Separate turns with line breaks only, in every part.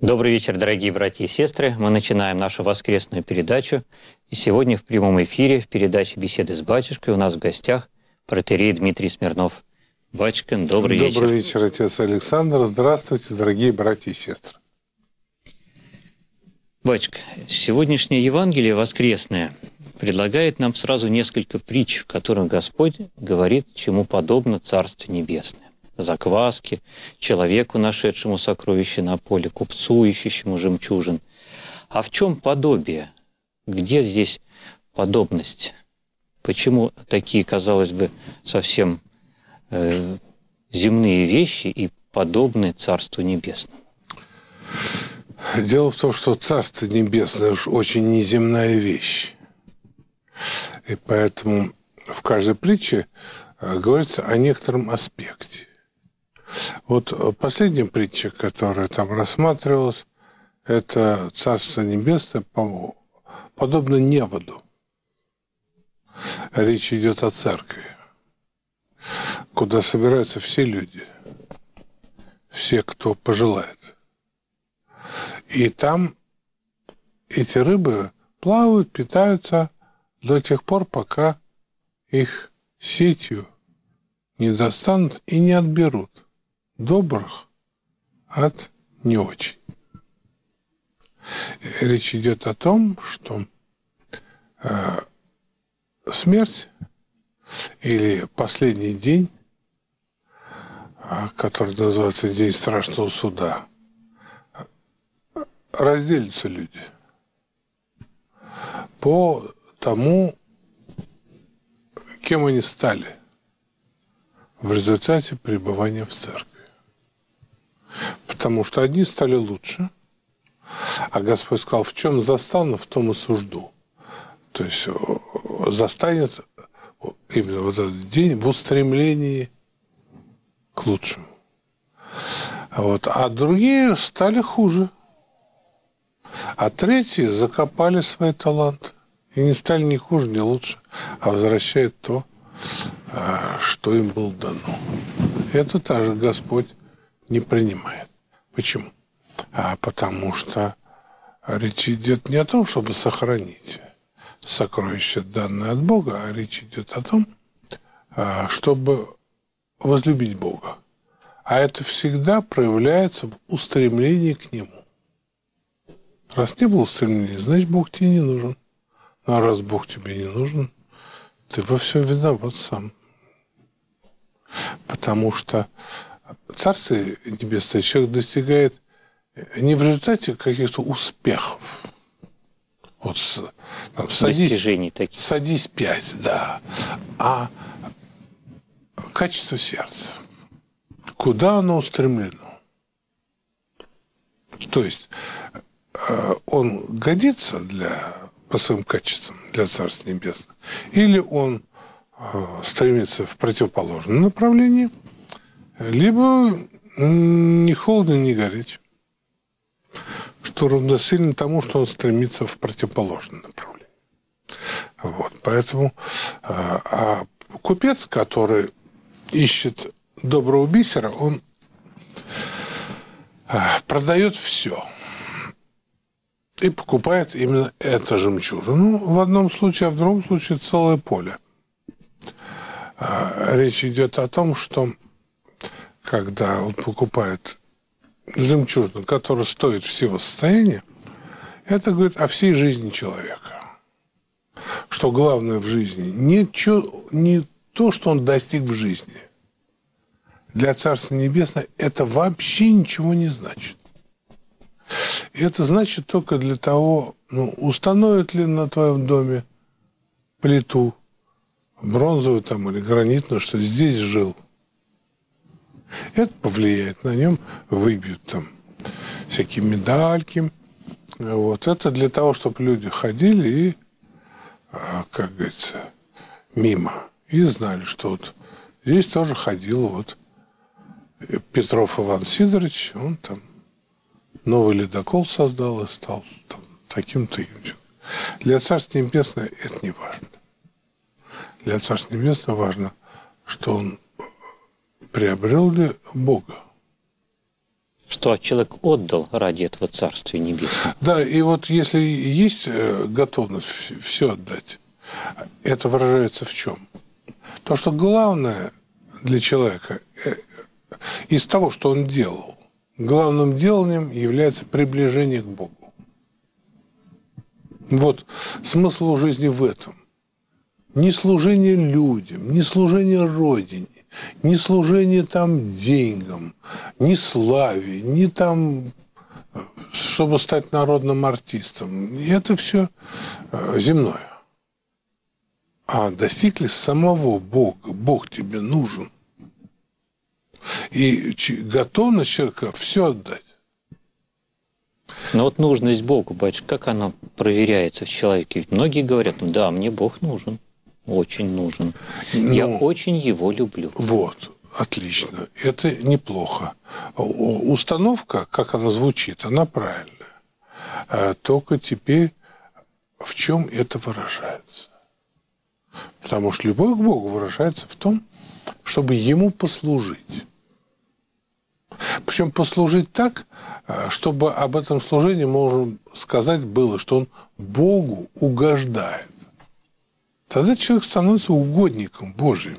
Добрый вечер, дорогие братья и сестры. Мы начинаем нашу воскресную передачу. И сегодня в прямом эфире, в передаче «Беседы с батюшкой» у нас в гостях протоиерей Дмитрий Смирнов. Батюшка, добрый вечер.
Добрый вечер, отец Александр. Здравствуйте, дорогие братья и сестры.
Батюшка, сегодняшнее Евангелие воскресное предлагает нам сразу несколько притч, в которых Господь говорит, чему подобно Царство Небесное. Закваске, человеку, нашедшему сокровище на поле, купцу, ищущему жемчужин. А в чем подобие? Где здесь подобность? Почему такие, казалось бы, совсем земные вещи и подобны Царству Небесному?
Дело в том, что Царство Небесное уж очень неземная вещь. И поэтому в каждой притче говорится о некотором аспекте. Вот последняя притча, которая там рассматривалась, это Царство Небесное подобно неводу. Речь идет о церкви, куда собираются все люди, все, кто пожелает. И там эти рыбы плавают, питаются до тех пор, пока их сетью не достанут и не отберут добрых от не очень. Речь идет о том, что смерть или последний день, который называется День страшного суда, разделятся люди по тому, кем они стали в результате пребывания в церкви. Потому что одни стали лучше, а Господь сказал, в чем застану, в том и сужду. То есть застанет именно вот этот день в устремлении к лучшему. А другие стали хуже. А третьи закопали свои таланты. И не стали ни хуже, ни лучше, а возвращают то, что им было дано. Это также Господь не принимает. Почему? Потому что речь идет не о том, чтобы сохранить сокровище, данное от Бога, а речь идет о том, чтобы возлюбить Бога. А это всегда проявляется в устремлении к Нему. Раз не было устремления, значит, Бог тебе не нужен. Ну, а раз Бог тебе не нужен, ты во всем виноват сам. Потому что Царство Небесное человек достигает не в результате каких-то успехов. Вот
достижений таких.
Садись 5, да. А качество сердца. Куда оно устремлено? То есть он годится по своим качествам для Царства Небесного? Или он стремится в противоположном направлении, либо не холодно, не горячо, что равносильно тому, что он стремится в противоположном направлении. Поэтому купец, который ищет доброго бисера, он продает все и покупает именно это жемчужину. В одном случае, а в другом случае целое поле. Речь идет о том, что когда он покупает жемчужину, которая стоит всего состояния, это говорит о всей жизни человека. Что главное в жизни не то, что он достиг в жизни. Для Царства Небесного это вообще ничего не значит. И это значит только для того, установят ли на твоем доме плиту бронзовую там, или гранитную, что здесь жил. Это повлияет, на нем выбьют там всякие медальки. Это для того, чтобы люди ходили и, как говорится, мимо. И знали, что вот здесь тоже ходил Петров Иван Сидорович, он там новый ледокол создал и стал там таким-то. Для Царства Небесного это не важно. Для Царства Небесного важно, что он приобрел ли Бога.
Что человек отдал ради этого Царствия Небесного.
Да, и вот если есть готовность все отдать, это выражается в чем? То, что главное для человека из того, что он делал, главным деланием является приближение к Богу. Вот смысл жизни в этом. Не служение людям, не служение Родине, не служение там деньгам, не славе, не там, чтобы стать народным артистом. Это все земное. А достиг ли самого Бога? Бог тебе нужен. И готовность человека все отдать.
Но вот нужность Богу, батюшка, как она проверяется в человеке? Ведь многие говорят, ну да, мне Бог нужен, очень нужен. Я очень его люблю.
Вот, отлично. Это неплохо. Установка, как она звучит, она правильная. Только теперь в чем это выражается? Потому что любовь к Богу выражается в том, чтобы Ему послужить. Причем послужить так, чтобы об этом служении можно сказать было, что он Богу угождает. Тогда человек становится угодником Божиим.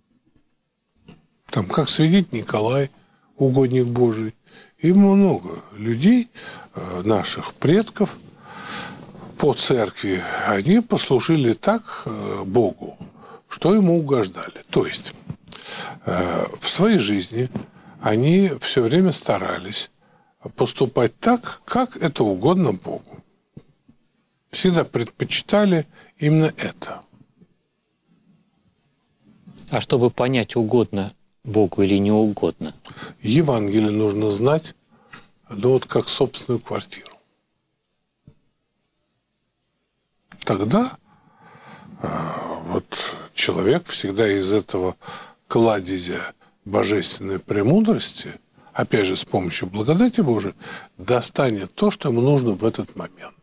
Там, как святитель Николай, угодник Божий. И много людей, наших предков по церкви, они послужили так Богу, что ему угождали. То есть в своей жизни они все время старались поступать так, как это угодно Богу. Всегда предпочитали именно это.
А чтобы понять, угодно Богу или не угодно?
Евангелие нужно знать, ну вот как собственную квартиру. Тогда вот человек всегда из этого кладезя божественной премудрости, опять же, с помощью благодати Божией, достанет то, что ему нужно в этот момент.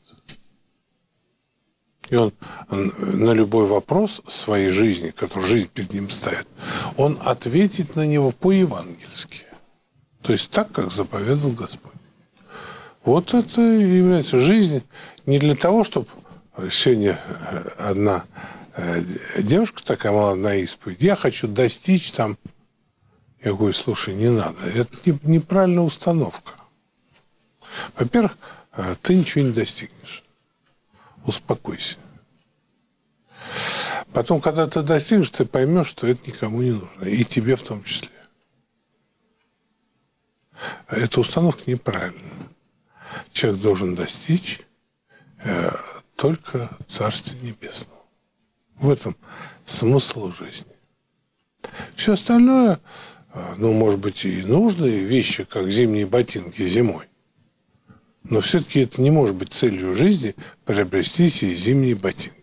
И он на любой вопрос своей жизни, который жизнь перед ним ставит, он ответит на него по-евангельски. То есть так, как заповедал Господь. Вот это и является жизнь не для того, чтобы сегодня одна девушка такая молодая исповедь, я хочу достичь там. Я говорю, слушай, не надо. Это неправильная установка. Во-первых, ты ничего не достигнешь. Успокойся. Потом, когда ты достигнешь, ты поймешь, что это никому не нужно. И тебе в том числе. Эта установка неправильная. Человек должен достичь только Царствия Небесного. В этом смысл жизни. Все остальное, ну, может быть, и нужные вещи, как зимние ботинки зимой. Но все-таки это не может быть целью жизни приобрести себе зимние ботинки.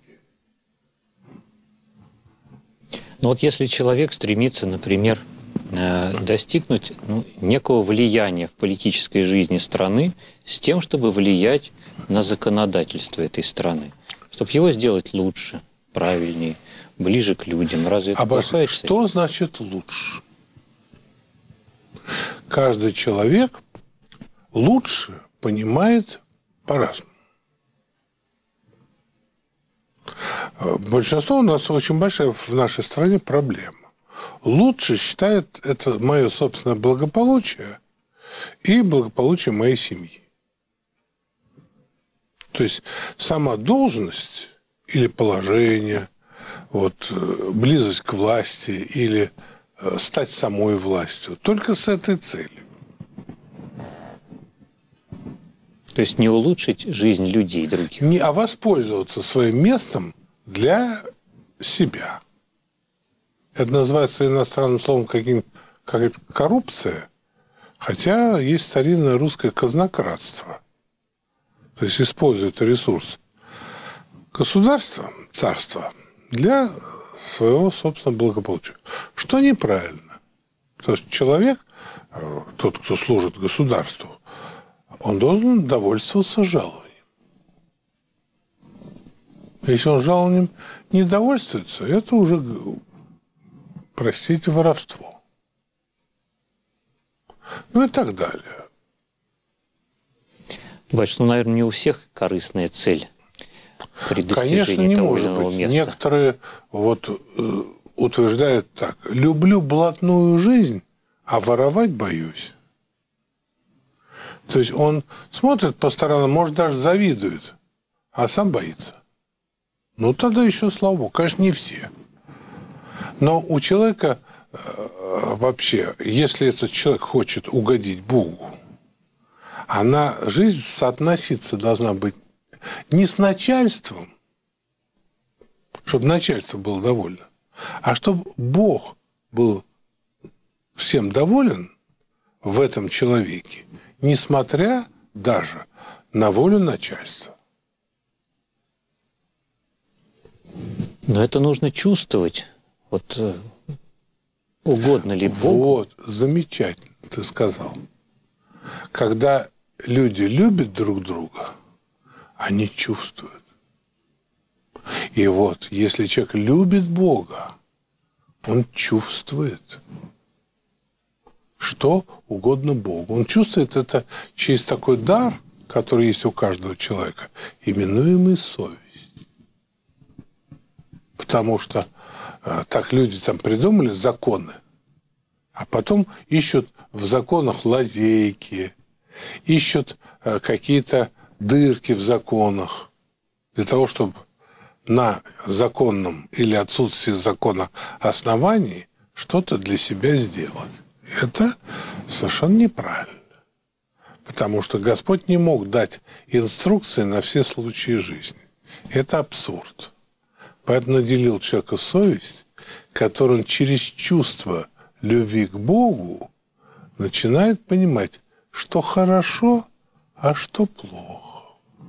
Но вот если человек стремится, например, достигнуть некого влияния в политической жизни страны с тем, чтобы влиять на законодательство этой страны, чтобы его сделать лучше, правильнее, ближе к людям. Разве это плохая цель?
Что значит лучше? Каждый человек лучше понимает по-разному. Большинство у нас очень большая в нашей стране проблема. Лучше считает это мое собственное благополучие и благополучие моей семьи. То есть сама должность или положение, вот, близость к власти или стать самой властью только с этой целью.
То есть не улучшить жизнь людей других.
А воспользоваться своим местом для себя. Это называется иностранным словом как коррупция, хотя есть старинное русское казнократство. То есть использует ресурс государства, царства для своего собственного благополучия. Что неправильно. То есть человек, тот, кто служит государству, он должен довольствоваться жалованием. Если он жалованием не довольствуется, это уже, простите, воровство. Ну и так далее.
Батюшка, ну, наверное, не у всех корыстная цель при
Конечно,
достижении
не
того или
может
иного
быть.
места.
Некоторые утверждают так: люблю блатную жизнь, а воровать боюсь. То есть он смотрит по сторонам, может, даже завидует, а сам боится. Ну, тогда еще слава богу. Конечно, не все. Но у человека вообще, если этот человек хочет угодить Богу, жизнь соотноситься должна быть не с начальством, чтобы начальство было довольно, а чтобы Бог был всем доволен в этом человеке, несмотря даже на волю начальства.
Но это нужно чувствовать. Вот угодно ли Богу.
Вот, замечательно ты сказал. Когда люди любят друг друга, они чувствуют. И вот, если человек любит Бога, он чувствует, что угодно Богу. Он чувствует это через такой дар, который есть у каждого человека, именуемый совесть. Потому что так люди там придумали законы, а потом ищут в законах лазейки, ищут какие-то дырки в законах для того, чтобы на законном или отсутствии закона основании что-то для себя сделать. Это совершенно неправильно. Потому что Господь не мог дать инструкции на все случаи жизни. Это абсурд. Поэтому наделил человека совесть, которую он через чувство любви к Богу начинает понимать, что хорошо, а что плохо.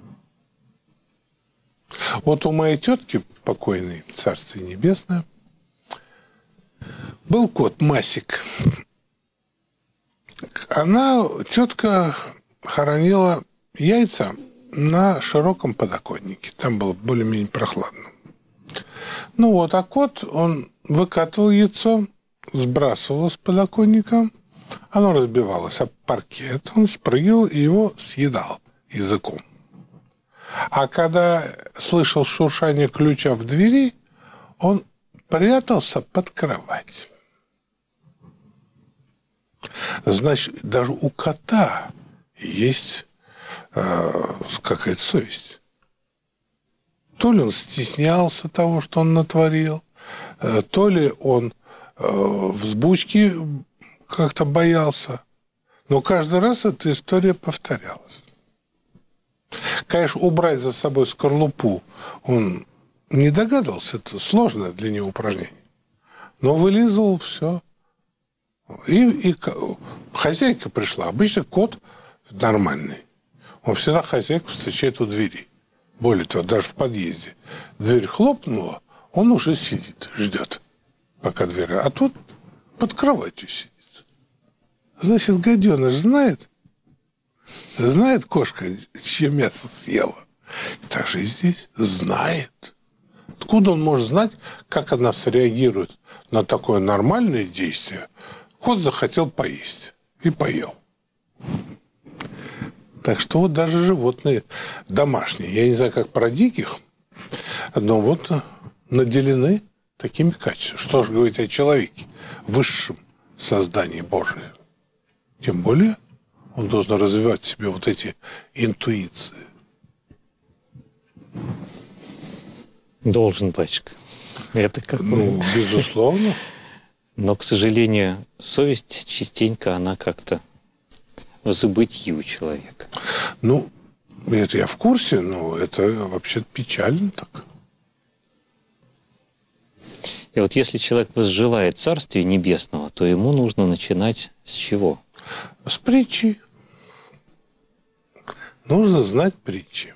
Вот у моей тетки, покойной, Царствие Небесное, был кот Масик. Тетка хоронила яйца на широком подоконнике. Там было более-менее прохладно. Ну вот, а кот, он выкатывал яйцо, сбрасывал с подоконника, оно разбивалось об паркет, он спрыгивал и его съедал языком. А когда слышал шуршание ключа в двери, он прятался под кровать. Значит, даже у кота есть какая-то совесть. То ли он стеснялся того, что он натворил, то ли он взбучки как-то боялся. Но каждый раз эта история повторялась. Конечно, убрать за собой скорлупу он не догадался, это сложное для него упражнение. Но вылизывал все. И хозяйка пришла. Обычно кот нормальный. Он всегда хозяйку встречает у двери. Более того, даже в подъезде. Дверь хлопнула, он уже сидит, ждет, пока дверь. А тут под кроватью сидит. Значит, гаденыш знает кошка, чье мясо съела. Так же и здесь знает. Откуда он может знать, как она среагирует на такое нормальное действие? Кот захотел поесть и поел. Так что вот даже животные домашние, я не знаю, как про диких, но вот наделены такими качествами. Что же говорить о человеке, высшем создании Божьем? Тем более он должен развивать в себе вот эти интуиции.
Должен, батюшка. Это как...
Ну, безусловно.
Но, к сожалению, совесть частенько, она как-то в забытии у человека.
Ну, это я в курсе, но это вообще печально так.
И вот если человек возжелает Царствия Небесного, то ему нужно начинать с чего?
С притчи. Нужно знать притчи.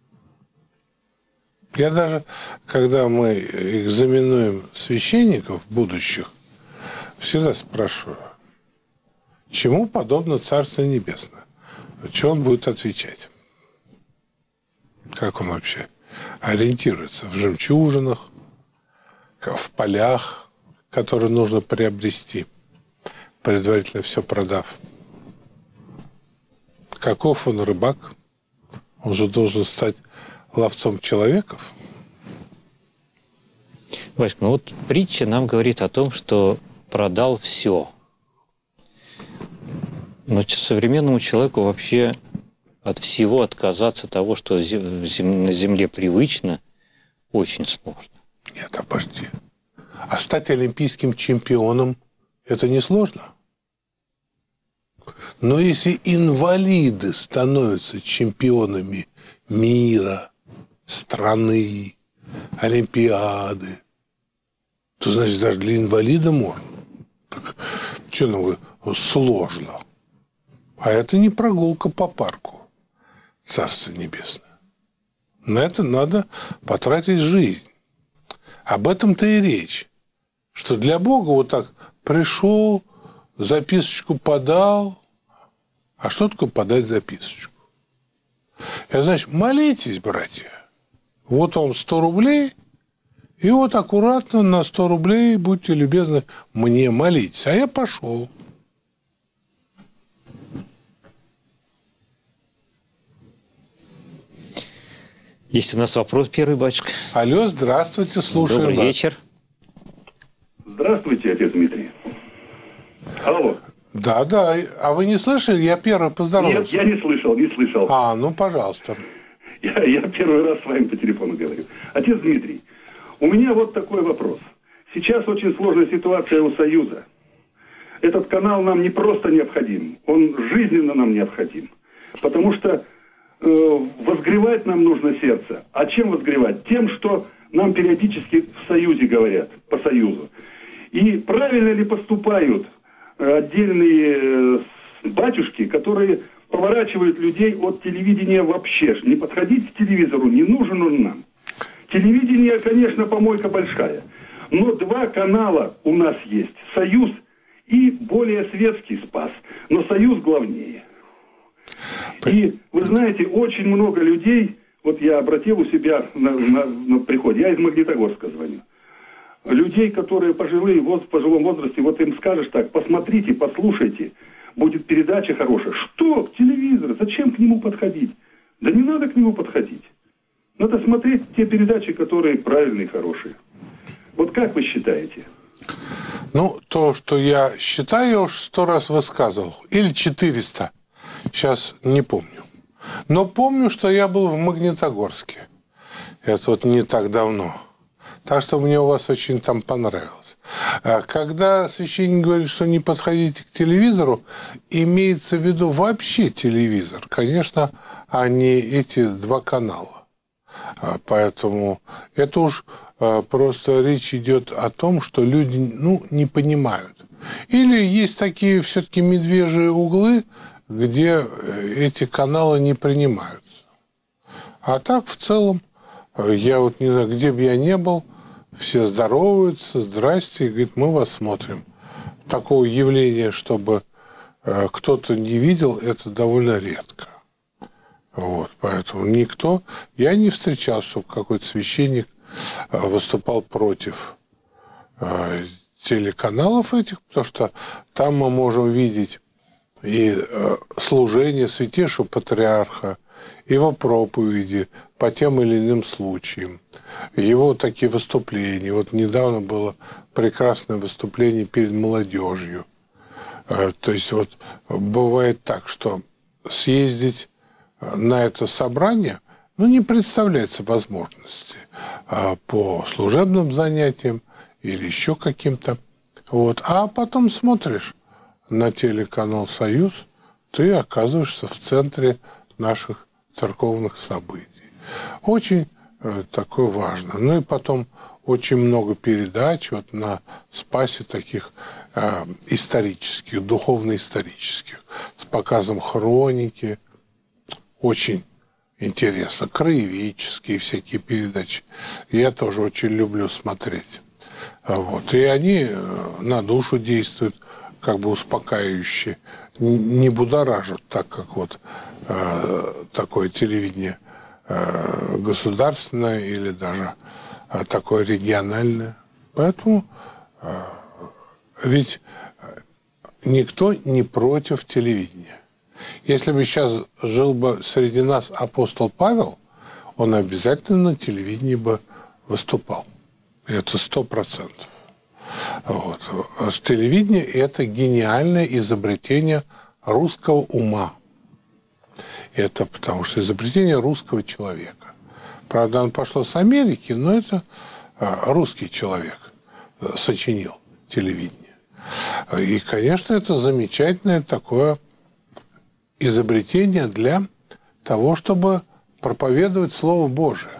Я даже, когда мы экзаменуем священников будущих, всегда спрашиваю, чему подобно Царствие Небесное? Что он будет отвечать? Как он вообще ориентируется? В жемчужинах, в полях, которые нужно приобрести, предварительно все продав. Каков он рыбак? Он же должен стать ловцом человеков.
Васька, ну вот притча нам говорит о том, что продал все. Но современному человеку вообще от всего отказаться того, что на Земле привычно, очень сложно.
Нет, обожди. А стать олимпийским чемпионом – это не сложно? Но если инвалиды становятся чемпионами мира, страны, олимпиады, то, значит, даже для инвалида можно. Так, что ну, сложно? А это не прогулка по парку, Царство Небесное. На это надо потратить жизнь. Об этом-то и речь. Что для Бога вот так пришел, записочку подал. А что такое подать записочку? Это значит, молитесь, братья. Вот вам 100 рублей, и вот аккуратно на 100 рублей, будьте любезны, мне молитесь. А я пошел.
Есть у нас вопрос первый, батюшка.
Алло, здравствуйте, слушаем
Добрый
вас.
вечер.
Здравствуйте, отец Дмитрий. Алло.
Да, а вы не слышали? Я первый поздоровался.
Нет, я не слышал.
А, ну, пожалуйста.
Я первый раз с вами по телефону говорю. Отец Дмитрий, у меня вот такой вопрос. Сейчас очень сложная ситуация у Союза. Этот канал нам не просто необходим, он жизненно нам необходим. Потому что возгревать нам нужно сердце. А чем возгревать? Тем, что нам периодически в Союзе говорят, по Союзу. И правильно ли поступают отдельные батюшки, которые поворачивают людей от телевидения вообще. Не подходить к телевизору, не нужен он нам. Телевидение, конечно, помойка большая. Но 2 канала у нас есть. «Союз» и более светский «Спас». Но «Союз» главнее. И, вы знаете, очень много людей, вот я обратил у себя на приходе, я из Магнитогорска звоню, людей, которые пожилые, в пожилом возрасте, вот им скажешь так, посмотрите, послушайте, будет передача хорошая. Что? Телевизор, зачем к нему подходить? Да не надо к нему подходить. Надо смотреть те передачи, которые правильные, хорошие. Вот как вы считаете?
Ну, то, что я считаю, я уж 100 раз высказывал. Или 400. Сейчас не помню. Но помню, что я был в Магнитогорске. Это вот не так давно. Так что мне у вас очень там понравилось. Когда священник говорит, что не подходите к телевизору, имеется в виду вообще телевизор. Конечно, а не эти 2 канала. Поэтому это уж просто речь идет о том, что люди не понимают. Или есть такие все-таки медвежьи углы, где эти каналы не принимаются. А так, в целом, я вот не знаю, где бы я ни был, все здороваются, здрасте, и говорят, мы вас смотрим. Такого явления, чтобы кто-то не видел, это довольно редко. Вот, поэтому я не встречал, чтобы какой-то священник выступал против телеканалов этих, потому что там мы можем видеть и служение святейшего патриарха, его проповеди по тем или иным случаям, его такие выступления. Вот недавно было прекрасное выступление перед молодежью. То есть вот бывает так, что съездить на это собрание, не представляется возможности по служебным занятиям или еще каким-то. Вот. А потом смотришь на телеканал «Союз», ты оказываешься в центре наших церковных событий. Очень такое важно. Ну и потом очень много передач вот на «Спасе» таких исторических, духовно-исторических, с показом хроники. Очень интересно. Краеведческие всякие передачи. Я тоже очень люблю смотреть. Вот. И они на душу действуют как бы успокаивающе, не будоражат, так как вот такое телевидение государственное или даже такое региональное. Поэтому ведь никто не против телевидения. Если бы сейчас жил бы среди нас апостол Павел, он обязательно на телевидении бы выступал. Это 100%. Вот. Телевидение – это гениальное изобретение русского ума. Это потому что изобретение русского человека. Правда, оно пошло с Америки, но это русский человек сочинил телевидение. И, конечно, это замечательное такое изобретение для того, чтобы проповедовать Слово Божие.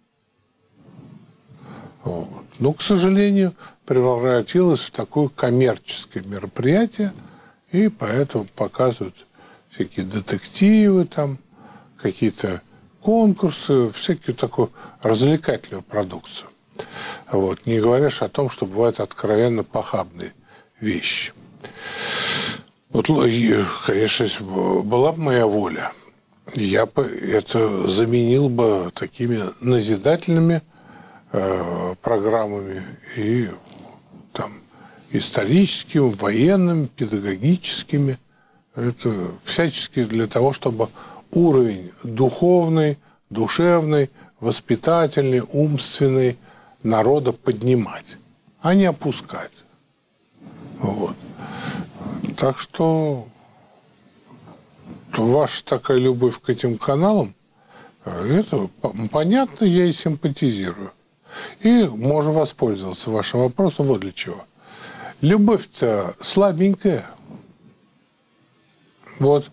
Вот. Но, к сожалению, превратилось в такое коммерческое мероприятие, и поэтому показывают всякие детективы, там, какие-то конкурсы, всякую такую развлекательную продукцию. Вот. Не говоришь о том, что бывают откровенно похабные вещи. Вот, конечно, если бы была бы моя воля, я бы это заменил бы такими назидательными программами и там историческими, военными, педагогическими. Это всячески для того, чтобы уровень духовный, душевный, воспитательный, умственный народа поднимать, а не опускать. Вот. Так что ваша такая любовь к этим каналам, это понятно, я и симпатизирую. И можно воспользоваться вашим вопросом вот для чего. Любовь-то слабенькая. Вот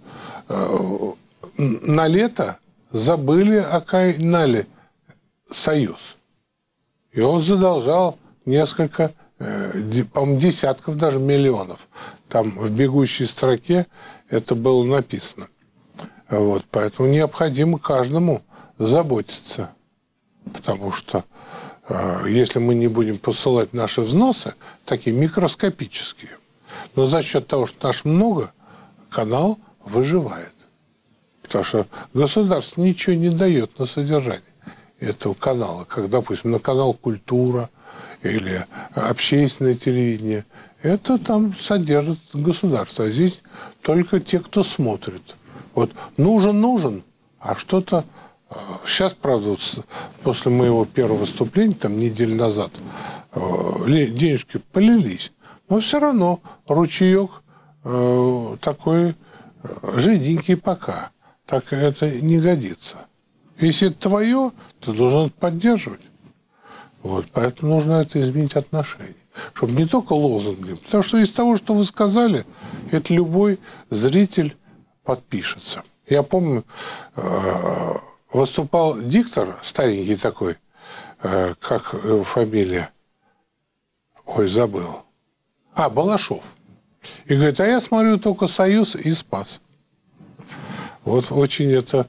на лето забыли о канале «Союз». И он задолжал несколько, по-моему, десятков даже миллионов. Там в бегущей строке это было написано. Вот, поэтому необходимо каждому заботиться. Потому что если мы не будем посылать наши взносы, такие микроскопические, но за счет того, что нас много, канал выживает. Потому что государство ничего не дает на содержание этого канала. Как, допустим, на канал «Культура» или общественное телевидение. Это там содержит государство. А здесь только те, кто смотрит. Вот нужен, а что-то... Сейчас, правда, вот после моего первого выступления, там неделю назад, денежки полились. Но все равно ручеек такой жиденький пока. Так это не годится. Если это твое, ты должен это поддерживать. Вот, поэтому нужно это изменить отношение. Чтобы не только лозунги. Потому что из того, что вы сказали, это любой зритель подпишется. Я помню, выступал диктор, старенький такой, как фамилия, забыл. Балашов. И говорит, а я смотрю только «Союз» и «Спас». Вот очень это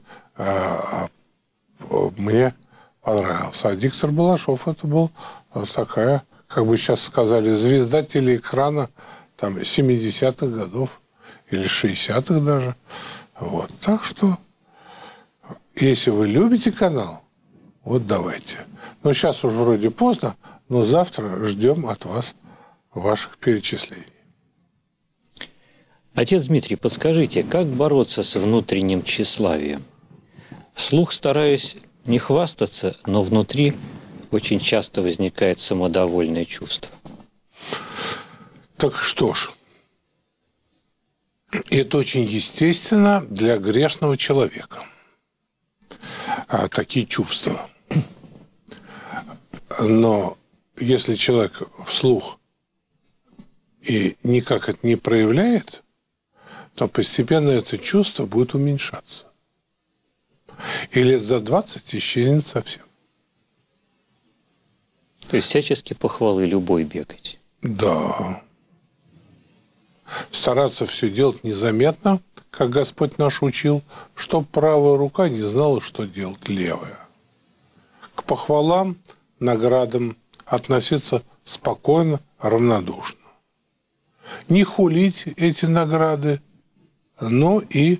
мне понравилось. А диктор Балашов это был такая, как бы сейчас сказали, звезда телеэкрана там 70-х годов или 60-х даже. Вот. Так что, если вы любите канал, вот давайте. Ну, сейчас уже вроде поздно, но завтра ждем от вас ваших перечислений.
Отец Дмитрий, подскажите, как бороться с внутренним тщеславием? Вслух стараюсь не хвастаться, но внутри очень часто возникает самодовольное чувство.
Так что ж, это очень естественно для грешного человека. Такие чувства. Но если человек вслух и никак это не проявляет, то постепенно это чувство будет уменьшаться. И лет за 20 исчезнет совсем.
То есть всячески похвалы любой бегать.
Да. Стараться все делать незаметно, как Господь наш учил, чтоб правая рука не знала, что делать левая. К похвалам, наградам относиться спокойно, равнодушно. Не хулить эти награды, но и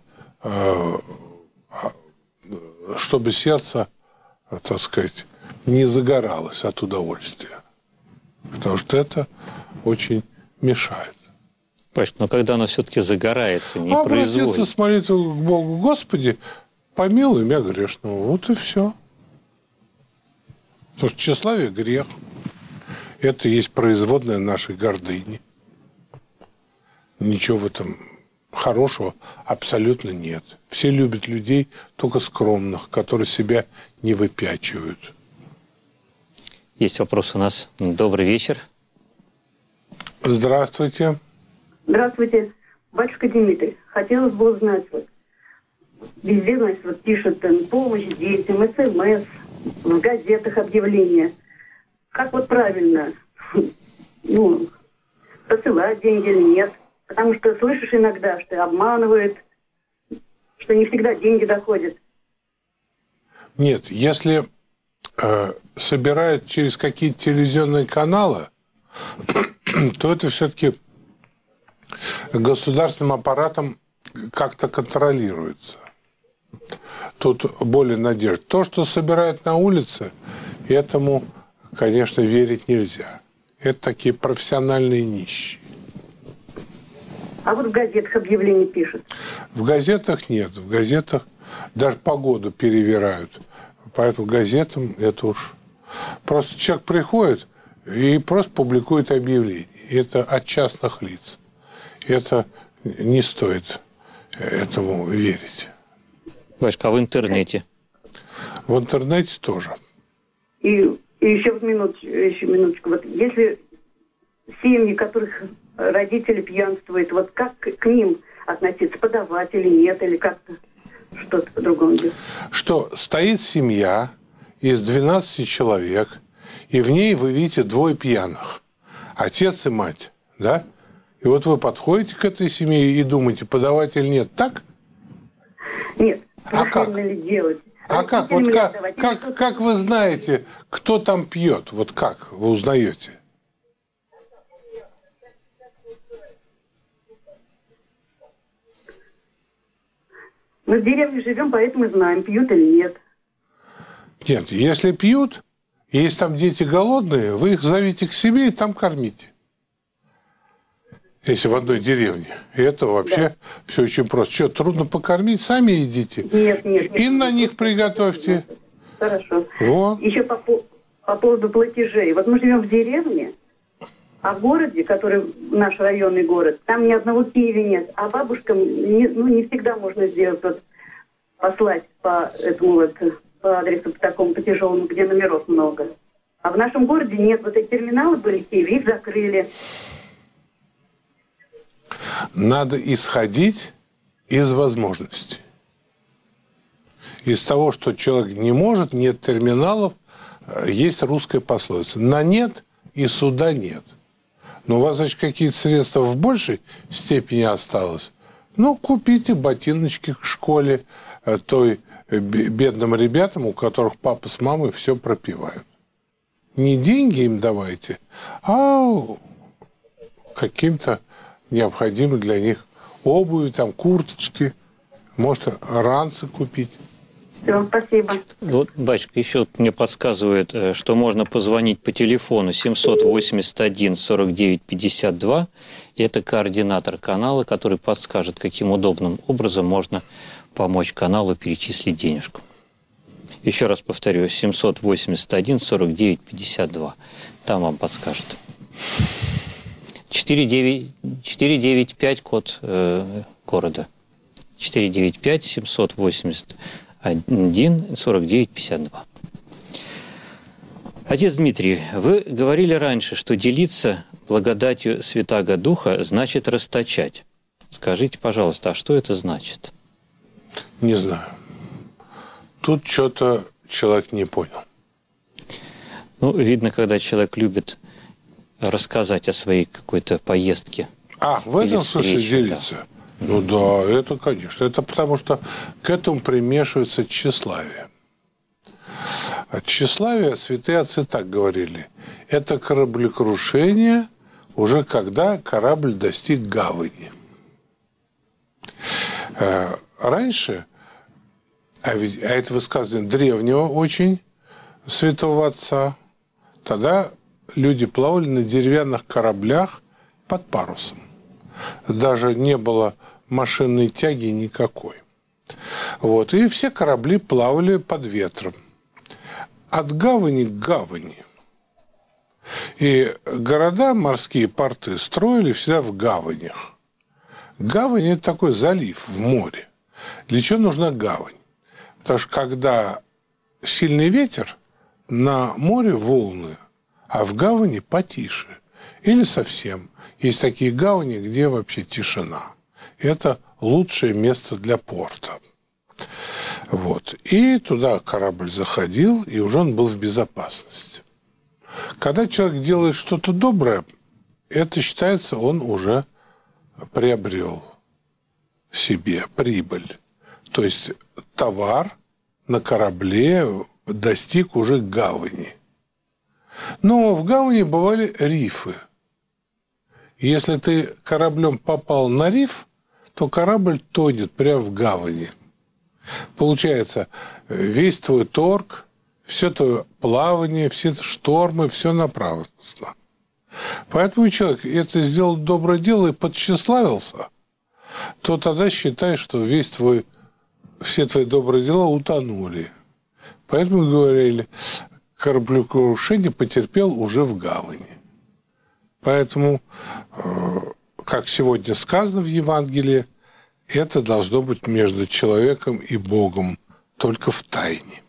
чтобы сердце, так сказать, не загоралось от удовольствия. Потому что это очень мешает.
Паш, но когда оно все-таки загорается, не
обратиться
производит.
с молитвой к Богу: Господи, помилуй меня грешного. Вот и все. Потому что тщеславие – грех. Это и есть производная нашей гордыни. Ничего в этом хорошего абсолютно нет. Все любят людей только скромных, которые себя не выпячивают.
Есть вопрос у нас. Добрый вечер.
Здравствуйте.
Здравствуйте, батюшка Дмитрий. Хотелось бы узнать, вот, везде, значит, вот пишут помощь детям, СМС, в газетах объявления. Как вот правильно, посылать деньги или нет? Потому что слышишь иногда, что обманывают, что не всегда деньги доходят.
Нет, если собирают через какие-то телевизионные каналы, то это все-таки государственным аппаратом как-то контролируется. Тут более надежда. То, что собирают на улице, этому, конечно, верить нельзя. Это такие профессиональные нищие.
А вот в газетах объявления пишут.
В газетах нет. В газетах даже погоду перевирают. Поэтому газетам это уж... Просто человек приходит и просто публикует объявление. Это от частных лиц. Это не стоит этому верить.
Башка, а в интернете?
В интернете тоже.
И еще минуточку. Вот если семьи, которых родители пьянствуют, вот как к ним относиться? Подавать или нет? Или как-то что-то по-другому делать?
Что стоит семья из 12 человек, и в ней вы видите двое пьяных. Отец и мать. Да? И вот вы подходите к этой семье и думаете, подавать или нет. Так?
Нет.
А как?
Ли делать?
А как? Вот как вы знаете, кто там пьет? Вот как вы узнаете?
Мы в деревне живем, поэтому знаем, пьют или нет.
Нет, если пьют, и если там дети голодные, вы их зовите к себе и там кормите. Если в одной деревне. И это вообще все очень просто. Что, трудно покормить? Сами едите.
Нет.
И на них приготовьте.
Хорошо.
Вот.
Еще по поводу платежей. Вот мы живем в деревне, а в городе, который наш районный город, там ни одного киви нет. А бабушкам не всегда можно сделать, вот, послать по этому вот, по адресу, по такому, по тяжелому, где номеров много. А в нашем городе нет. Вот эти терминалы были киви, их закрыли.
Надо исходить из возможностей. Из того, что человек не может, нет терминалов, есть русская пословица. На нет и суда нет. Но у вас, значит, какие-то средства в большей степени осталось. Ну, купите ботиночки к школе той бедным ребятам, у которых папа с мамой все пропивают. Не деньги им давайте, а каким-то необходимым для них обуви, там, курточки, может, ранцы купить.
Все, спасибо.
Вот, батюшка, еще мне подсказывает, что можно позвонить по телефону 781-49-52. И это координатор канала, который подскажет, каким удобным образом можно помочь каналу перечислить денежку. Еще раз повторю, 781-49-52. Там вам подскажет. 495 код города. 495-781-49-52. Отец Дмитрий, вы говорили раньше, что делиться благодатью Святаго Духа значит расточать. Скажите, пожалуйста, а что это значит?
Не знаю. Тут что-то человек не понял.
Ну, видно, когда человек любит рассказать о своей какой-то поездке.
В этом смысле делиться? Да. Ну да, это, конечно. Это потому, что к этому примешивается тщеславие. А тщеславие, святые отцы так говорили, это кораблекрушение уже когда корабль достиг гавани. Раньше, а это высказывание древнего очень святого отца, тогда люди плавали на деревянных кораблях под парусом. Даже не было машинной тяги никакой. Вот. И все корабли плавали под ветром. От гавани к гавани. И города, морские порты строили всегда в гаванях. Гавань – это такой залив в море. Для чего нужна гавань? Потому что когда сильный ветер, на море волны, а в гавани потише. Или совсем. Есть такие гавани, где вообще тишина. Это лучшее место для порта. Вот. И туда корабль заходил, и уже он был в безопасности. Когда человек делает что-то доброе, это считается, он уже приобрел себе прибыль. То есть товар на корабле достиг уже гавани. Но в гавани бывали рифы. Если ты кораблем попал на риф, то корабль тонет прямо в гавани. Получается, весь твой торг, все твое плавание, все штормы, все напрасно. Поэтому человек это сделал доброе дело и подсчастливился, то тогда считай, что все твои добрые дела утонули. Поэтому говорили, кораблекрушение потерпел уже в гавани. Поэтому, как сегодня сказано в Евангелии, это должно быть между человеком и Богом, только в тайне.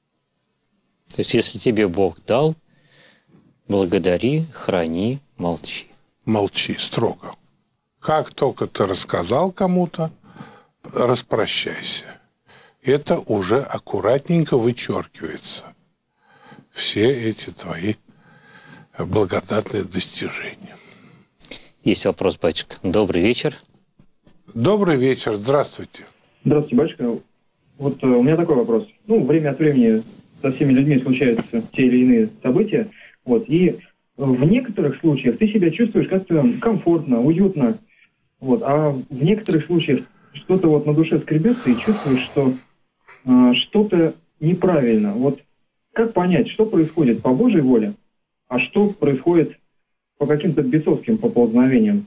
То есть, если тебе Бог дал, благодари, храни, молчи.
Молчи строго. Как только ты рассказал кому-то, распрощайся. Это уже аккуратненько вычеркивается. Все эти твои благодатные достижения.
Есть вопрос, батюшка. Добрый вечер.
Добрый вечер. Здравствуйте.
Здравствуйте, батюшка. Вот у меня такой вопрос. Время от времени со всеми людьми случаются те или иные события. Вот, и в некоторых случаях ты себя чувствуешь как-то комфортно, уютно. Вот, а в некоторых случаях что-то вот на душе скребется и чувствуешь, что что-то неправильно. Вот как понять, что происходит по Божьей воле, а что происходит по каким-то бесовским поползновениям?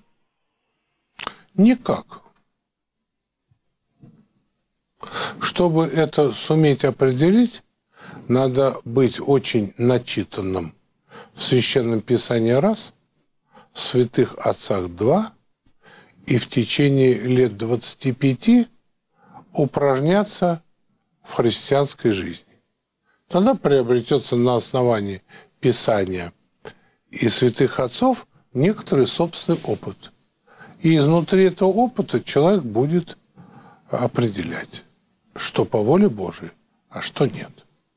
Никак. Чтобы это суметь определить, надо быть очень начитанным в Священном Писании раз, в святых отцах два, и в течение лет 25 упражняться в христианской жизни. Тогда приобретется на основании Писания и святых отцов некоторый собственный опыт. И изнутри этого опыта человек будет определять, что по воле Божией, а что нет.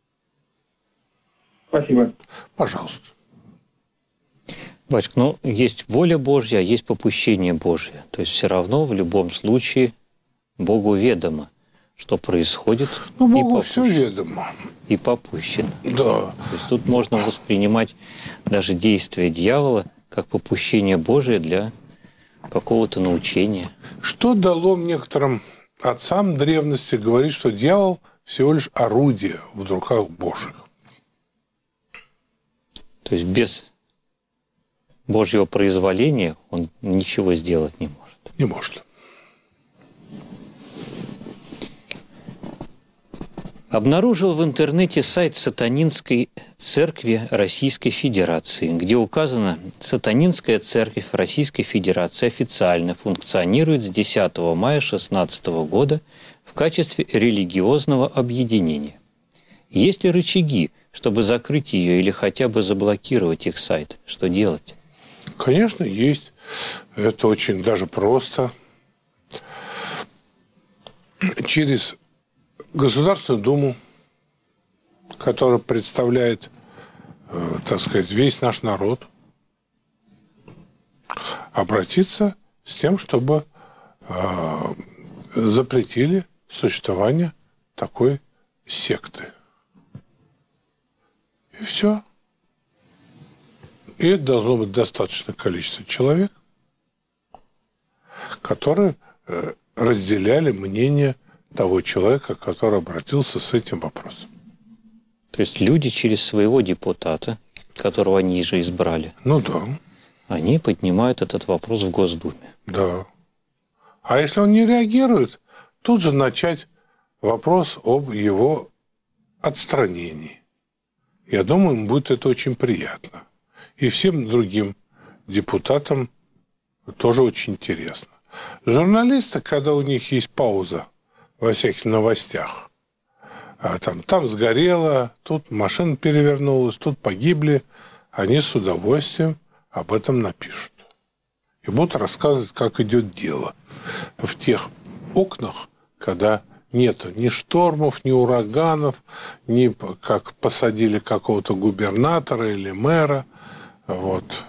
Спасибо.
Пожалуйста.
Батюшка, есть воля Божья, а есть попущение Божье. То есть все равно в любом случае Богу ведомо, что происходит.
Богу все ведомо.
И попущено.
Да.
То есть тут можно воспринимать даже действия дьявола как попущение Божие для какого-то научения.
Что дало некоторым отцам древности говорить, что дьявол всего лишь орудие в руках Божьих?
То есть без Божьего произволения он ничего сделать не может.
Не может.
Обнаружил в интернете сайт Сатанинской церкви Российской Федерации, где указано: Сатанинская церковь Российской Федерации официально функционирует с 10 мая 2016 года в качестве религиозного объединения. Есть ли рычаги, чтобы закрыть ее или хотя бы заблокировать их сайт? Что делать?
Конечно, есть. Это очень даже просто. Через Государственную Думу, которая представляет, так сказать, весь наш народ, обратиться с тем, чтобы запретили существование такой секты. И все. И это должно быть достаточное количество человек, которые разделяли мнение того человека, который обратился с этим вопросом.
То есть люди через своего депутата, которого они же избрали,
ну да,
они поднимают этот вопрос в Госдуме.
Да. А если он не реагирует, тут же начать вопрос об его отстранении. Я думаю, им будет это очень приятно. И всем другим депутатам тоже очень интересно. Журналисты, когда у них есть пауза во всяких новостях, там сгорело, тут машина перевернулась, тут погибли, они с удовольствием об этом напишут. И будут рассказывать, как идет дело в тех окнах, когда нету ни штормов, ни ураганов, ни как посадили какого-то губернатора или мэра. Вот.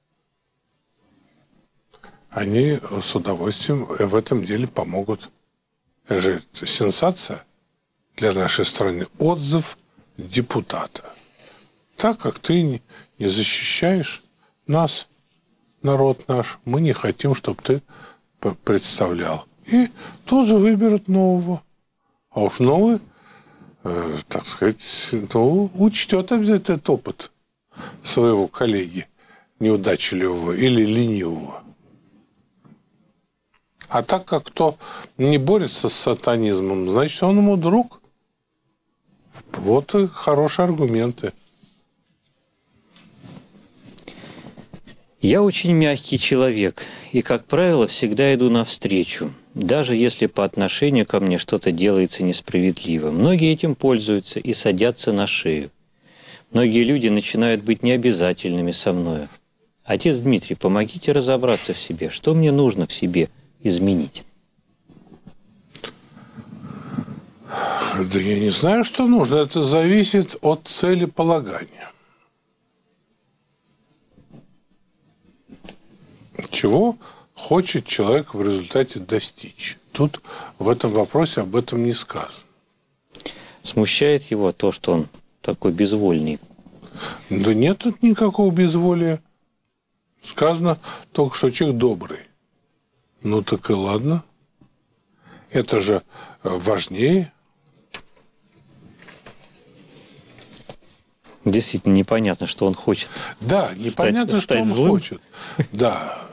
Они с удовольствием в этом деле помогут. Это же сенсация для нашей страны. Отзыв депутата. Так как ты не защищаешь нас, народ наш, мы не хотим, чтобы ты представлял. И тут же выберут нового. А уж новый, так сказать, учтет обязательно этот опыт своего коллеги неудачливого или ленивого. А так как кто не борется с сатанизмом, значит, он ему друг. Вот и хорошие аргументы.
Я очень мягкий человек и, как правило, всегда иду навстречу, даже если по отношению ко мне что-то делается несправедливо. Многие этим пользуются и садятся на шею. Многие люди начинают быть необязательными со мною. Отец Дмитрий, помогите разобраться в себе. Что мне нужно в себе изменить?
Да я не знаю, что нужно. Это зависит от целеполагания. Чего хочет человек в результате достичь? Тут в этом вопросе об этом не сказано.
Смущает его то, что он такой безвольный?
Да нет тут никакого безволия. Сказано только, что человек добрый. Ну так и ладно. Это же важнее.
Действительно непонятно, что он хочет.
Да, непонятно, что он
злым.
хочет. Да.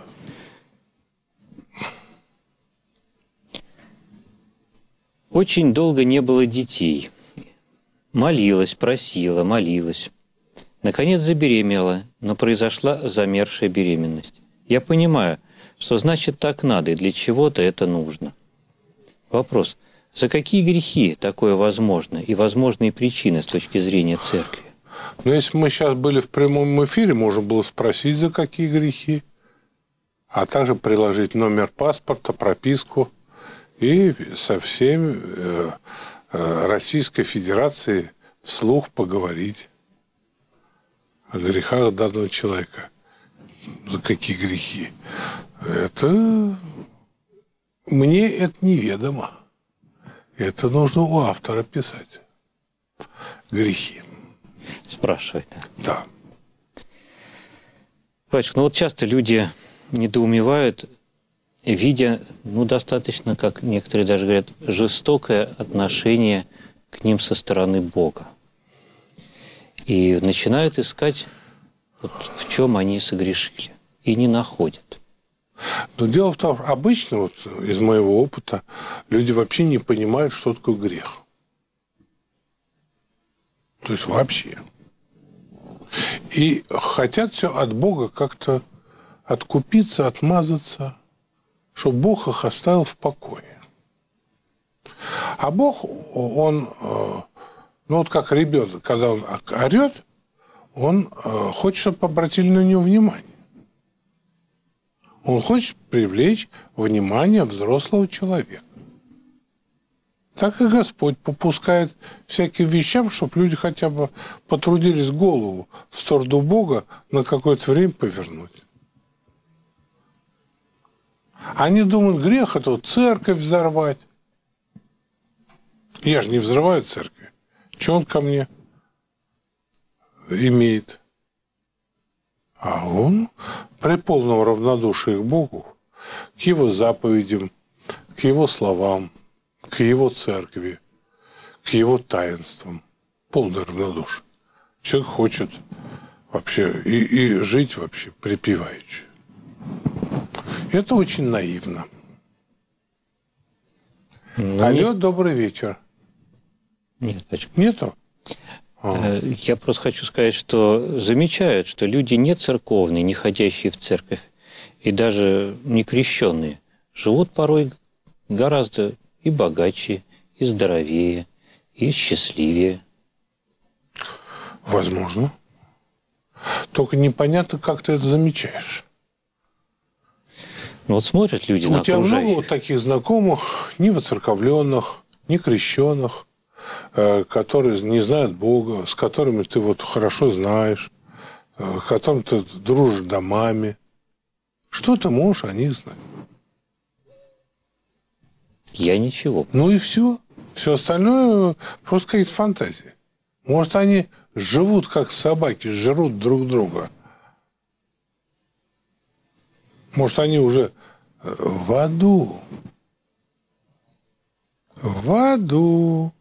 Очень долго не было детей. Молилась, просила, молилась. Наконец забеременела, но произошла замершая беременность. Я понимаю, что значит так надо, и для чего-то это нужно. Вопрос. За какие грехи такое возможно и возможные причины с точки зрения церкви?
Но если мы сейчас были в прямом эфире, можно было спросить, за какие грехи, а также приложить номер паспорта, прописку и со всеми Российской Федерации вслух поговорить о грехах данного человека. За какие грехи? Это мне это неведомо. Это нужно у автора писать. Грехи.
Спрашивает.
Да.
Батюшка, ну вот часто люди недоумевают, видя, достаточно, как некоторые даже говорят, жестокое отношение к ним со стороны Бога. И начинают искать, вот, в чем они согрешили. И не находят.
Но дело в том, что обычно, вот, из моего опыта, люди вообще не понимают, что такое грех. То есть вообще. И хотят все от Бога как-то откупиться, отмазаться, чтобы Бог их оставил в покое. А Бог, он, вот как ребенок, когда он орет, он хочет, чтобы обратили на него внимание. Он хочет привлечь внимание взрослого человека. Так и Господь попускает всяким вещам, чтобы люди хотя бы потрудились голову в сторону Бога на какое-то время повернуть. Они думают, грех – это вот церковь взорвать. Я же не взрываю церковь. Что он ко мне имеет? А он при полном равнодушии к Богу, к Его заповедям, к Его словам, к Его церкви, к Его таинствам. Полное равнодушие. Человек хочет вообще и жить вообще припеваючи. Это очень наивно. Алло, добрый вечер.
Нет, почему?
Нету?
Я просто хочу сказать, что замечают, что люди не церковные, не ходящие в церковь, и даже не крещенные, живут порой гораздо и богаче, и здоровее, и счастливее.
Возможно. Только непонятно, как ты это замечаешь.
Ну, вот смотрят люди на
У тебя
окружающих.
много вот таких знакомых, ни воцерковленных, ни крещенных, которые не знают Бога, с которыми ты вот хорошо знаешь, с которыми ты дружишь домами. Что ты можешь о них знать?
Я ничего.
Ну и все. Все остальное просто какие-то фантазии. Может, они живут как собаки, жрут друг друга. Может, они уже в аду. В аду.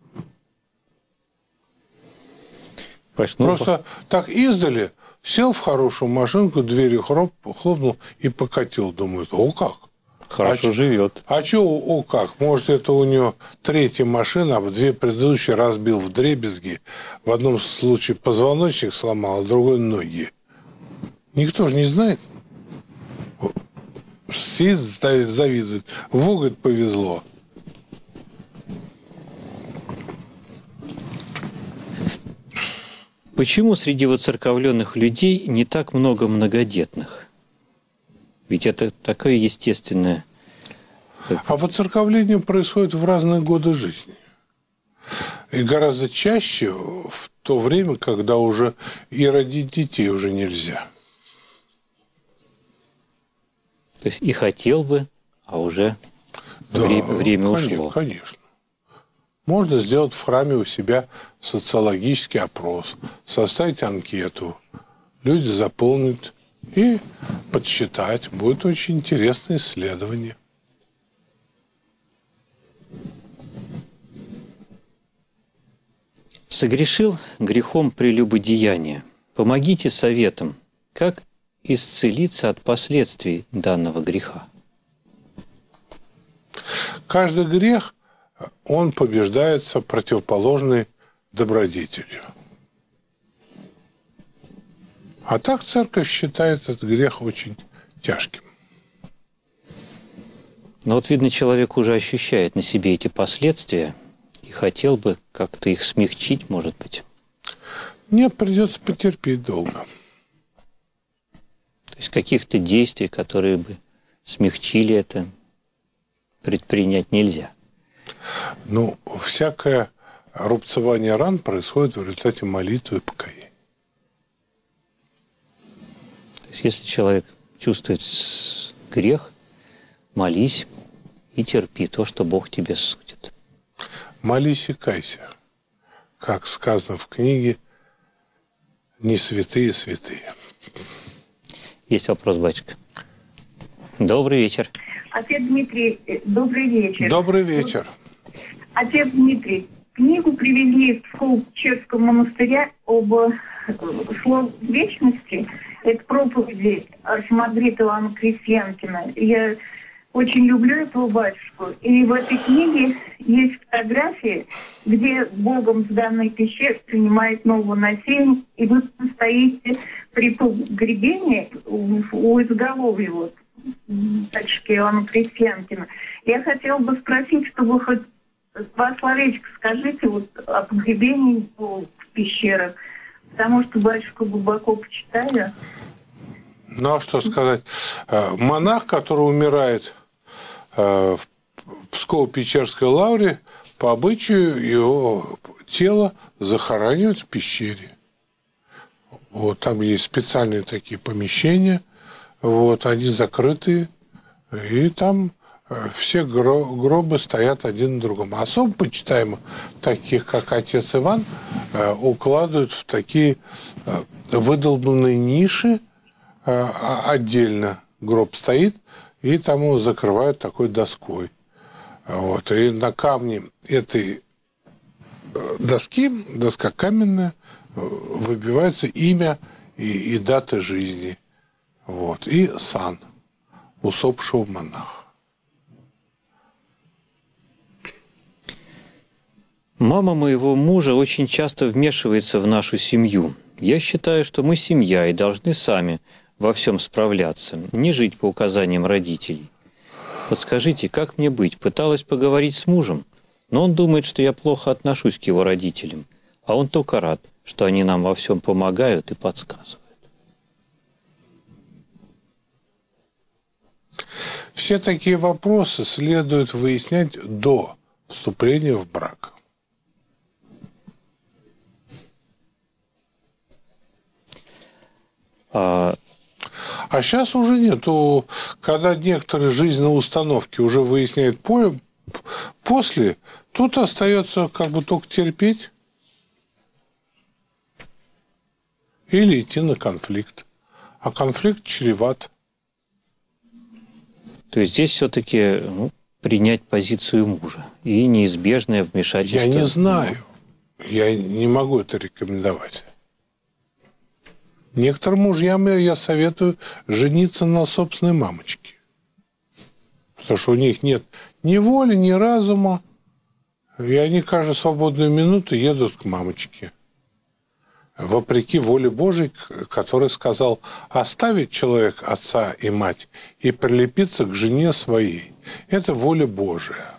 Просто так издали сел в хорошую машинку, дверью хлопнул и покатил. Думает, о как.
Хорошо живет.
А что, о как? Может, это у него третья машина, а две предыдущие разбил вдребезги. В одном случае позвоночник сломал, а в другой ноги. Никто же не знает. Все завидуют. Во, говорит, повезло.
Почему среди воцерковленных людей не так много многодетных? Ведь это такое естественное.
А воцерковление происходит в разные годы жизни. И гораздо чаще в то время, когда уже и родить детей уже нельзя.
То есть и хотел бы, а уже
Да,
время
конечно,
ушло.
Конечно. Можно сделать в храме у себя социологический опрос, составить анкету, люди заполнят и подсчитать. Будет очень интересное исследование.
Согрешил грехом прелюбодеяния. Помогите советом, как исцелиться от последствий данного греха.
Каждый грех, он побеждается противоположной добродетелью. А так церковь считает этот грех очень тяжким.
Но вот, видно, человек уже ощущает на себе эти последствия и хотел бы как-то их смягчить, может быть.
Мне придется потерпеть долго.
То есть каких-то действий, которые бы смягчили это, предпринять нельзя.
Ну, всякое рубцевание ран происходит в результате молитвы и покаяния.
То есть если человек чувствует грех, молись и терпи то, что Бог тебе судит.
Молись и кайся. Как сказано в книге, не святые святые.
Есть вопрос, батюшка. Добрый вечер.
Отец Дмитрий, добрый вечер.
Добрый вечер.
Отец Дмитрий, книгу привели из Псково-Печерского монастыря об слове вечности. Это проповеди архимандрита Иоанна Крестьянкина. Я очень люблю этого батюшку. И в этой книге есть фотографии, где Богом в данной пещере принимает нового насельника, и вы стоите при погребении у изголовья вот батюшки Иоанна Крестьянкина. Я хотела бы спросить, чтобы хоть два словечка скажите вот о погребении в пещерах, потому что батюшку глубоко почитаю.
Ну, а что сказать? Монах, который умирает в Псково-Печерской лавре, по обычаю его тело захоранивают в пещере. Вот, там есть специальные такие помещения, вот, они закрытые, и там все гробы стоят один на другом. Особо почитаемых, таких как отец Иван, укладывают в такие выдолбленные ниши, отдельно гроб стоит, и там его закрывают такой доской. Вот. И на камне этой доски, доска каменная, выбивается имя и даты жизни. Вот. И сан усопшего монаха.
Мама моего мужа очень часто вмешивается в нашу семью. Я считаю, что мы семья и должны сами во всем справляться, не жить по указаниям родителей. Подскажите, как мне быть? Пыталась поговорить с мужем, но он думает, что я плохо отношусь к его родителям, а он только рад, что они нам во всем помогают и подсказывают.
Все такие вопросы следует выяснять до вступления в брак. А сейчас уже нет. Когда некоторые жизненные установки уже выясняют после, тут остается как бы только терпеть или идти на конфликт. А конфликт чреват.
То есть здесь все-таки принять позицию мужа и неизбежное вмешательство.
Я не знаю. Я не могу это рекомендовать. Некоторым мужьям я советую жениться на собственной мамочке. Потому что у них нет ни воли, ни разума. И они каждую свободную минуту едут к мамочке. Вопреки воле Божией, который сказал оставить человек отца и мать и прилепиться к жене своей. Это воля Божия.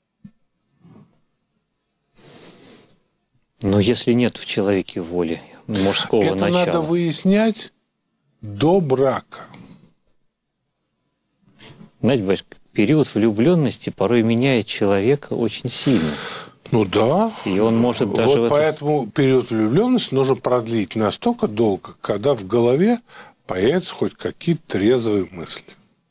Но если нет в человеке воли мужского начала.
Это надо выяснять до брака.
Знаете, батюшка, период влюбленности порой меняет человека очень сильно.
Ну да.
И он может даже...
Вот поэтому период влюбленности нужно продлить настолько долго, когда в голове появятся хоть какие-то трезвые мысли.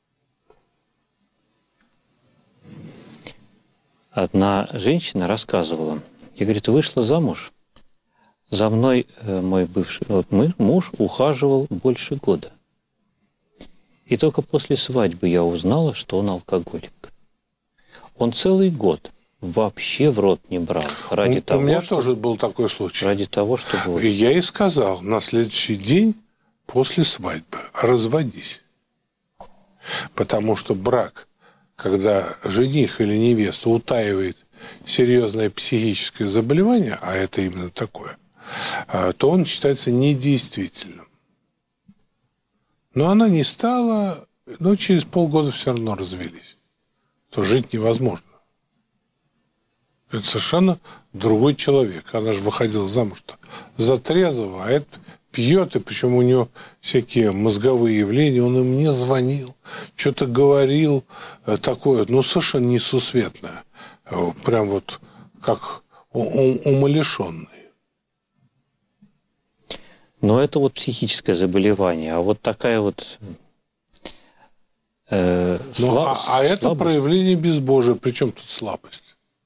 Одна женщина рассказывала, и говорит, вышла замуж. За мной мой бывший муж ухаживал больше года. И только после свадьбы я узнала, что он алкоголик. Он целый год вообще в рот не брал. Ради того,
у меня тоже был такой случай.
Ради того, чтобы...
И я ей сказал на следующий день после свадьбы: разводись. Потому что брак, когда жених или невеста утаивает серьезное психическое заболевание, а это именно такое, то он считается недействительным. Но она не стала, но через полгода все равно развелись. То жить невозможно. Это совершенно другой человек. Она же выходила замуж-то за трезвого, а это пьет, и причем у него всякие мозговые явления. Он и мне звонил, что-то говорил такое, совершенно несусветное. Прям вот как умалишенный.
Но это вот психическое заболевание, а вот такая вот
а это проявление безбожия. Причем тут слабость?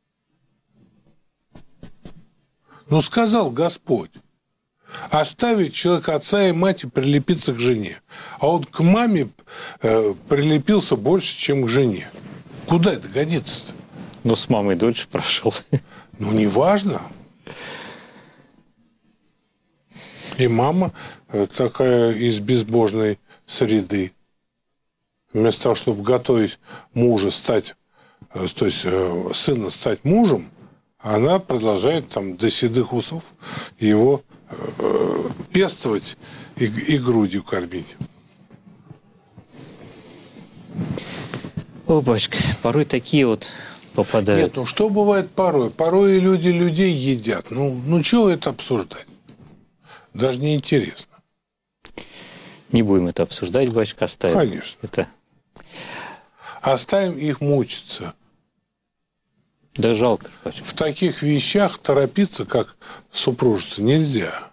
Сказал Господь: оставить человека отца и мать и прилепиться к жене. А он к маме прилепился больше, чем к жене. Куда это годится-то?
С мамой дольше прошел.
Неважно. И мама такая из безбожной среды. Вместо того, чтобы готовить мужа стать, то есть сына стать мужем, она продолжает там до седых усов его пестовать и грудью кормить.
О, батюшка, порой такие вот попадают.
Нет, что бывает порой? Порой люди людей едят. Чего это обсуждать? Даже не интересно.
Не будем это обсуждать, батюшка, оставим.
Конечно.
Это...
Оставим их мучиться.
Да жалко, батюшка.
В таких вещах торопиться, как супружество, нельзя.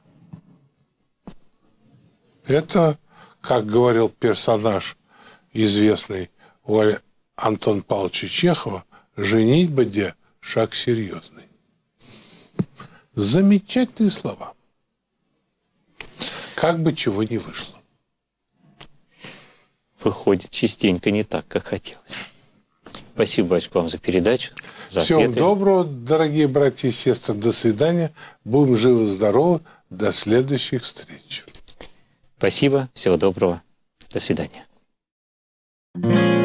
Это, как говорил персонаж известный у Антона Павловича Чехова, женитьба где шаг серьезный. Замечательные слова. Как бы чего ни вышло.
Выходит частенько не так, как хотелось. Спасибо, батюшка, вам за передачу. За
Всего
ответы.
доброго, дорогие братья и сестры. До свидания. Будем живы-здоровы. До следующих встреч.
Спасибо, всего доброго, до свидания.